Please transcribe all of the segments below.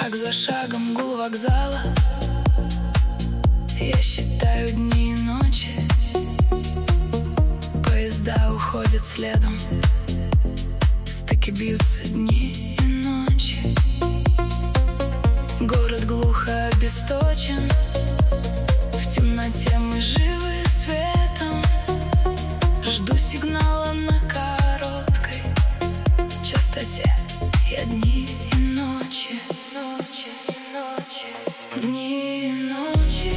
Шаг за шагом гул вокзала. Я считаю дни и ночи. Поезда уходят следом. Стыки бьются дни и ночи. Город глухо обесточен. В темноте мы живы светом. Жду сигнала на короткой частоте. Я дни и ночи, дни и ночи,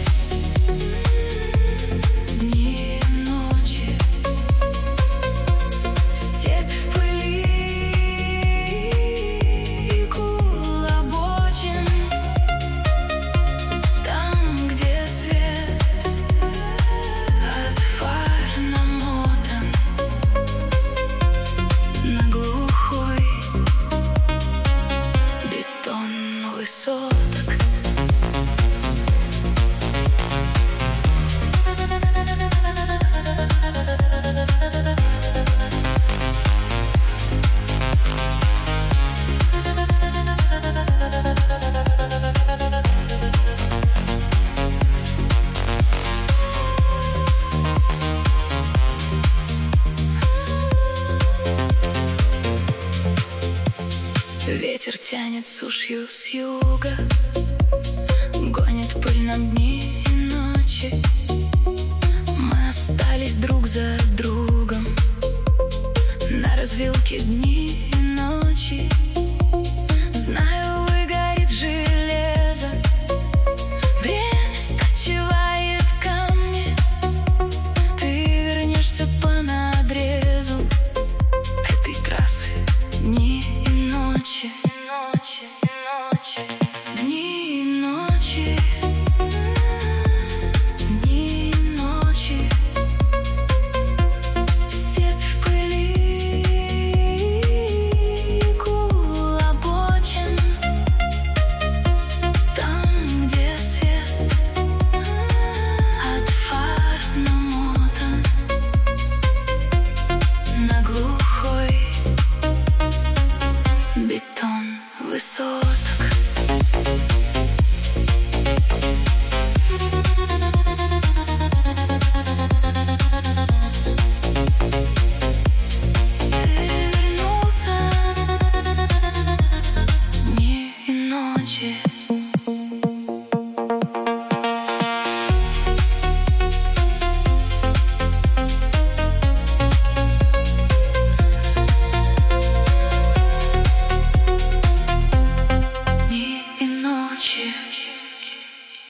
дни и ночи. Степь в пыли и гул обочин. Там, где свет от фар намотан на глухой бетон высоток. Ветер тянет сушью с юга, гонит пыль нам дни и ночи. Мы остались друг за другом на развилке дни и ночи. Знаю, выгорит железо, время стачивает камни. Ты вернешься по надрезу этой трассы дни и ночи. Дни и ночи, дни и ночи. Степь в пыли и гул обочин. Там, где свет от фар намотан на глухой бетон высоток. Ты вернулся дни и ночи.